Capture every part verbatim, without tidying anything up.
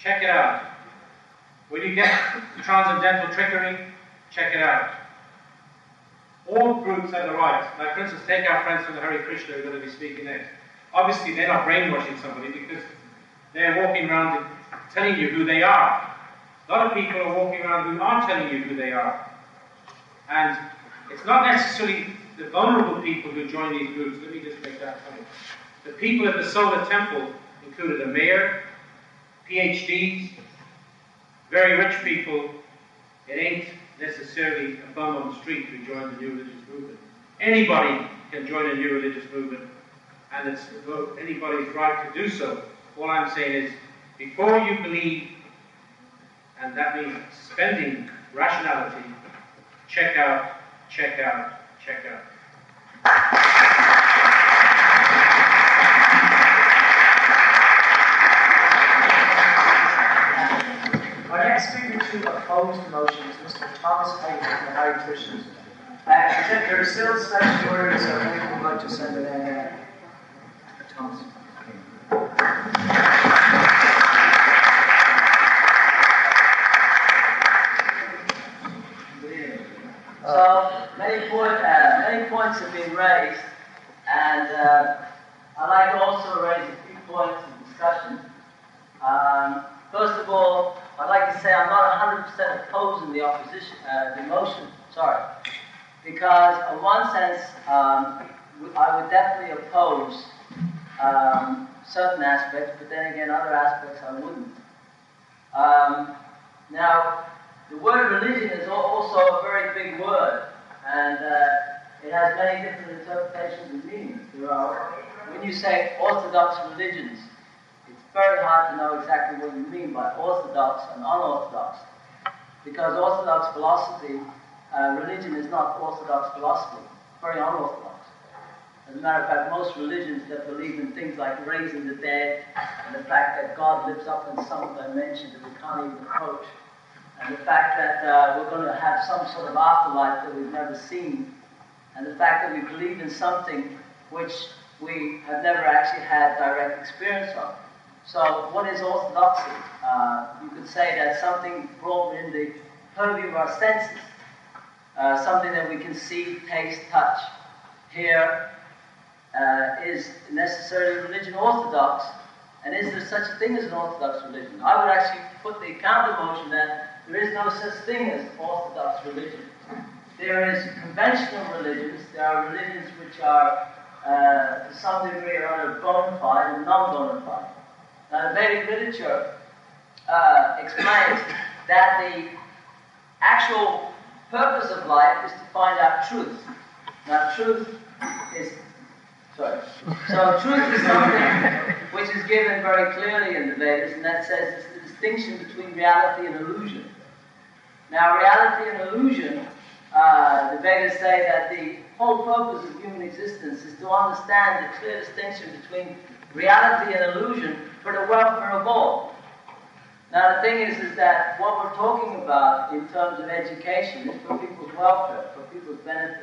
check it out. Will you get transcendental trickery? Check it out. All groups have the right. Like, for instance, take our friends from the Hare Krishna who are going to be speaking next. Obviously, they're not brainwashing somebody because they're walking around telling you who they are. A lot of people are walking around who aren't telling you who they are. And it's not necessarily the vulnerable people who join these groups. Let me just make that point. The people at the Solar Temple included a mayor, P H Ds, very rich people. It ain't necessarily a bum on the street who joined the new religious movement. Anybody can join a new religious movement, and it's anybody's right to do so. All I'm saying is, before you believe, and that means suspending rationality, check out, check out, check out. Our next speaker to oppose the motion is Mister Thomas Hayden from the Hare Krishnas. Uh, there are still special orders, so maybe we'd like to send it in. Uh, Thomas. So many, point, uh, many points have been raised, and uh, I'd like to also raise a few points of discussion. Um, first of all, I'd like to say I'm not one hundred percent opposing the opposition, uh, the motion, sorry, because in one sense, um, I would definitely oppose um, certain aspects, but then again, other aspects I wouldn't. Um, now, the word religion is also a very big word, and uh, it has many different interpretations and meanings. There are, when you say orthodox religions, it's very hard to know exactly what you mean by orthodox and unorthodox, because orthodox philosophy, uh, religion is not orthodox philosophy, it's very unorthodox. As a matter of fact, most religions that believe in things like raising the dead, and the fact that God lives up in some dimension that we can't even approach, and the fact that uh, we're going to have some sort of afterlife that we've never seen, and the fact that we believe in something which we have never actually had direct experience of. So what is orthodoxy? Uh, you could say that something brought in the purview of our senses, uh, something that we can see, taste, touch, hear, uh, is necessarily religion orthodox, and is there such a thing as an orthodox religion? I would actually put the counter motion that there is no such thing as orthodox religion. There is conventional religions. There are religions which are, uh, to some degree, are either bona fide and non-bona fide. Now, the Vedic literature uh, explains that the actual purpose of life is to find out truth. Now, truth is sorry. So, truth is something which is given very clearly in the Vedas, and that says it's the distinction between reality and illusion. Now, reality and illusion, uh, the Vedas say that the whole purpose of human existence is to understand the clear distinction between reality and illusion for the welfare of all. Now, the thing is, is that what we're talking about in terms of education is for people's welfare, for people's benefit.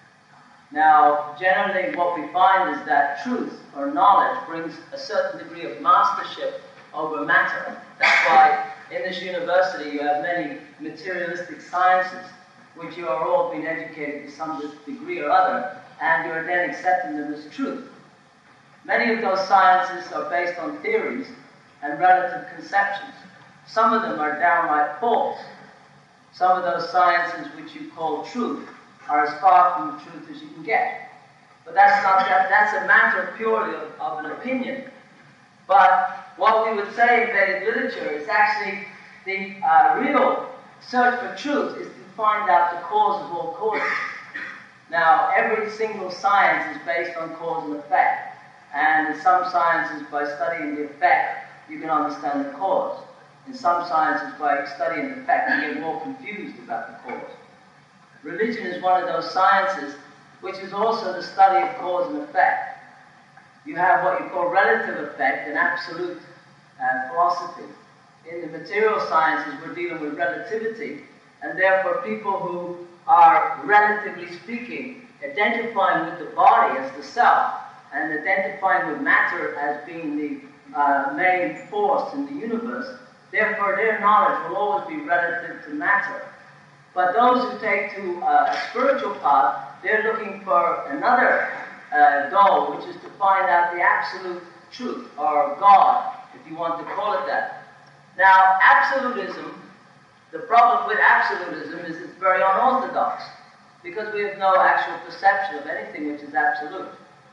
Now, generally what we find is that truth or knowledge brings a certain degree of mastership over matter. That's why in this university you have many materialistic sciences, which you are all being educated to some degree or other, and you are then accepting them as truth. Many of those sciences are based on theories and relative conceptions. Some of them are downright false. Some of those sciences which you call truth are as far from the truth as you can get. But that's not that, that's a matter purely of, of an opinion. But what we would say in Vedic literature is actually the uh, real search for truth is to find out the cause of all causes. Now, every single science is based on cause and effect. And in some sciences, by studying the effect, you can understand the cause. In some sciences, by studying the effect, you get more confused about the cause. Religion is one of those sciences which is also the study of cause and effect. You have what you call relative effect and absolute uh, philosophy. In the material sciences, we're dealing with relativity, and therefore people who are, relatively speaking, identifying with the body as the self, and identifying with matter as being the uh, main force in the universe, Therefore, their knowledge will always be relative to matter. But those who take to uh, a spiritual path, they're looking for another uh, goal, which is to find out the absolute truth, or God, if you want to call it that. Now, absolutism, the problem with absolutism is it's very unorthodox, because we have no actual perception of anything which is absolute.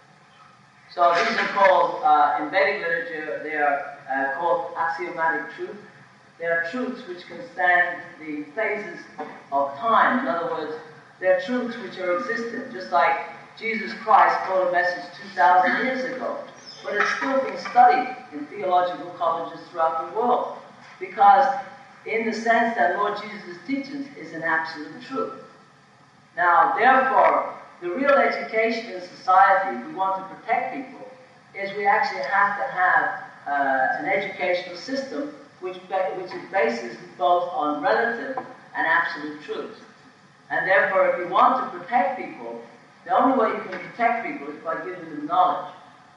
So these are called, uh, in Vedic literature, they are uh, called axiomatic truth. They are truths which can stand the phases of time. In other words, they're truths which are existent, just like Jesus Christ told a message two thousand years ago. But it's still being studied in theological colleges throughout the world, because in the sense that Lord Jesus' teachings is an absolute truth. Now, therefore, the real education in society, if we want to protect people, is we actually have to have uh, an educational system which, which is bases both on relative and absolute truths. And therefore, if you want to protect people, the only way you can protect people is by giving them knowledge.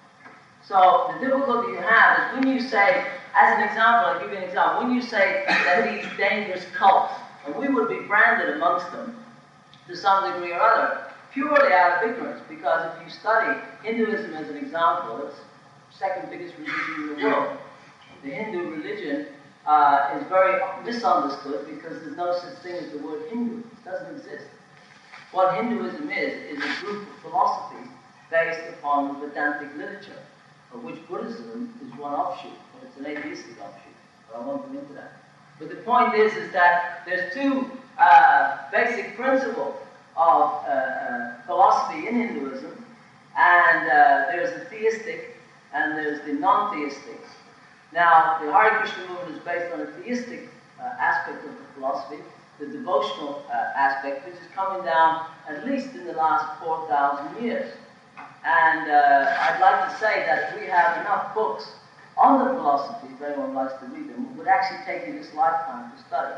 So the difficulty you have is when you say, as an example, I'll give you an example, when you say that these dangerous cults, and we would be branded amongst them to some degree or other, purely out of ignorance, because if you study Hinduism as an example, it's the second biggest religion in the world. The Hindu religion uh, is very misunderstood because there's no such thing as the word Hindu. It doesn't exist. What Hinduism is, is a group of philosophies based upon the Vedantic literature, of which Buddhism is one offshoot, but it's an atheistic offshoot, but I won't go into that. But the point is, is that there's two uh, basic principles of uh, uh, philosophy in Hinduism, and uh, there's the theistic and there's the non-theistic. Now, the Hare Krishna movement is based on a theistic uh, aspect of the philosophy, the devotional uh, aspect, which is coming down at least in the last four thousand years. And uh, I'd like to say that we have enough books on the philosophy, if anyone likes to read them, would actually take you this lifetime to study.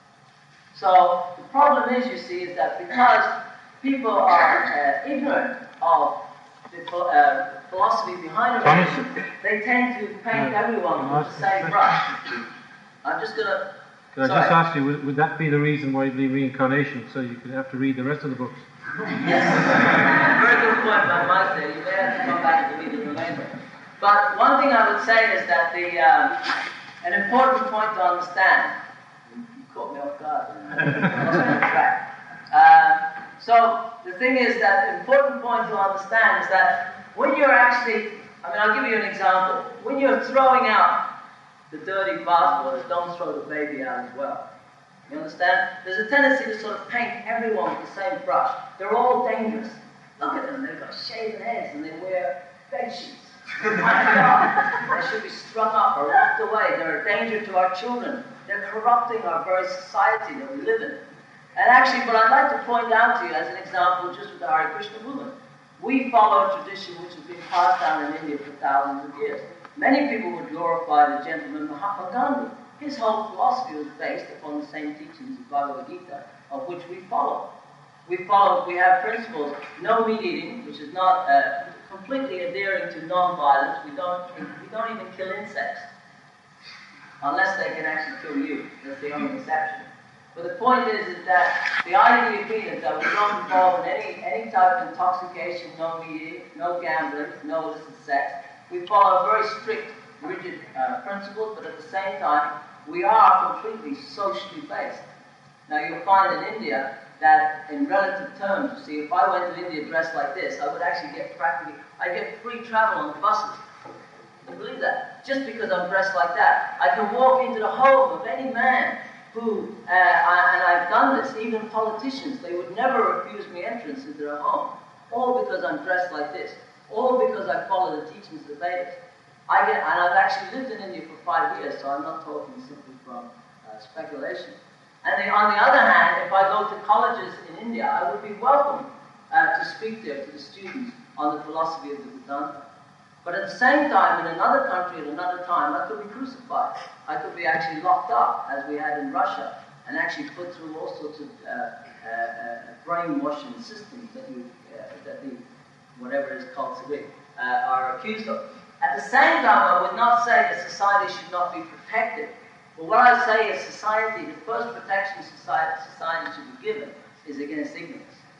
So the problem is, you see, is that because people are uh, ignorant of the uh, philosophy behind it, they tend to paint Yeah. everyone with the same brush. I'm just going to... Could I just ask you, would, would that be the reason why you believe reincarnation, so you could have to read the rest of the books? Yes. Very good point by Mike there. You may have to come back and read the remainder. But one thing I would say is that the um, an important point to understand. You caught me off guard. uh, so the thing is that the important point to understand is that when you're actually, I mean, I'll give you an example. When you're throwing out the dirty bathwater, don't throw the baby out as well. You understand? There's a tendency to sort of paint everyone with the same brush. They're all dangerous. Look at them, they've got shaven heads and they wear bed sheets. My God, they should be strung up or locked away. They're a danger to our children. They're corrupting our very society that we live in. And actually, what I'd like to point out to you as an example, just with the Hare Krishna movement, we follow a tradition which has been passed down in India for thousands of years. Many people would glorify the gentleman Mahatma Gandhi. His whole philosophy was based upon the same teachings of Bhagavad Gita, of which we follow. We follow, we have principles, no meat eating, which is not uh, completely adhering to non-violence. We don't, we don't even kill insects, unless they can actually kill you. That's the only exception. But the point is, is that the idea being is that we don't involve in any, any type of intoxication, no meat eating, no gambling, no illicit sex. We follow very strict, rigid uh, principles, but at the same time, we are completely socially based. Now, you'll find in India that in relative terms, you see, if I went to India dressed like this, I would actually get practically, I get free travel on the buses. Can you believe that? Just because I'm dressed like that. I can walk into the home of any man who, uh, I, and I've done this, even politicians, they would never refuse me entrance into their home. All because I'm dressed like this. All because I follow the teachings of the Vedas. I get, and I've actually lived in India for five years, so I'm not talking simply from uh, speculation. And the, on the other hand, if I go to colleges in India, I would be welcome uh, to speak there to the students on the philosophy of the Vedanta. But at the same time, in another country at another time, I could be crucified. I could be actually locked up, as we had in Russia, and actually put through all sorts of uh, uh, uh, brainwashing systems that you, uh, that the, whatever it is called to be, uh, are accused of. At the same time, I would not say that society should not be protected But what I say is society, the first protection society, society should be given is against ignorance.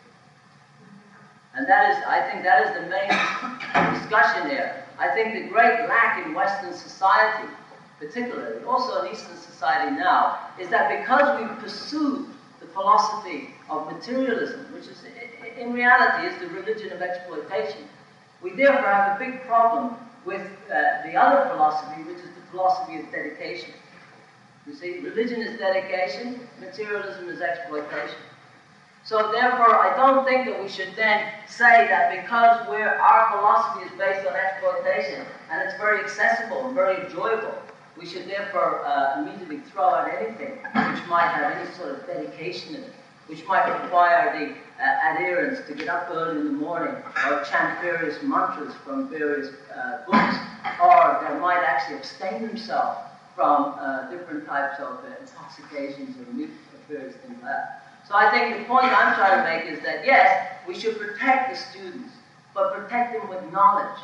And that is, I think that is the main discussion here. I think the great lack in Western society, particularly, also in Eastern society now, is that because we pursued the philosophy of materialism, which is, in reality, is the religion of exploitation, we therefore have a big problem with uh, the other philosophy, which is the philosophy of dedication. You see, religion is dedication, materialism is exploitation. So therefore, I don't think that we should then say that because we're, our philosophy is based on exploitation, and it's very accessible and very enjoyable, we should therefore uh, immediately throw out anything which might have any sort of dedication in it, which might require the uh, adherents to get up early in the morning or chant various mantras from various uh, books, or they might actually abstain themselves from uh, different types of uh, intoxications or various things like that. So I think the point I'm trying to make is that, yes, we should protect the students, but protect them with knowledge.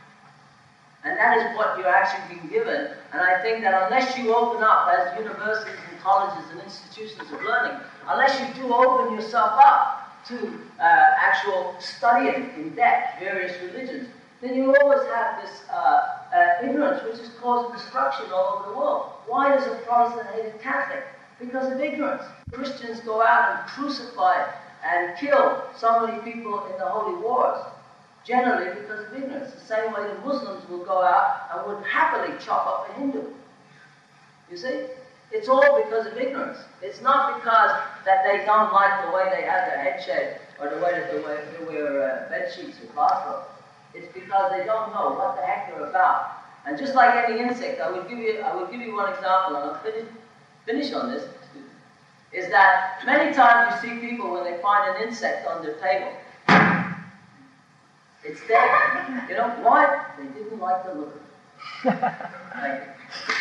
And that is what you're actually being given. And I think that unless you open up as universities and colleges and institutions of learning, unless you do open yourself up to uh, actual studying in depth various religions, then you always have this uh, uh, ignorance which is causing destruction all over the world. Why does a Protestant hate a Catholic? Because of ignorance. Christians go out and crucify and kill so many people in the holy wars, generally because of ignorance. The same way the Muslims will go out and would happily chop up a Hindu. You see? It's all because of ignorance. It's not because that they don't like the way they have their head shaved or the way that they wear, they wear uh, bed sheets or bathrobes. It's because they don't know what the heck they're about. And just like any insect, I will give you, I will give you one example, and I'll finish, finish on this, is that many times you see people when they find an insect on their table, it's dead. You know why? They didn't like the look of it. Thank you.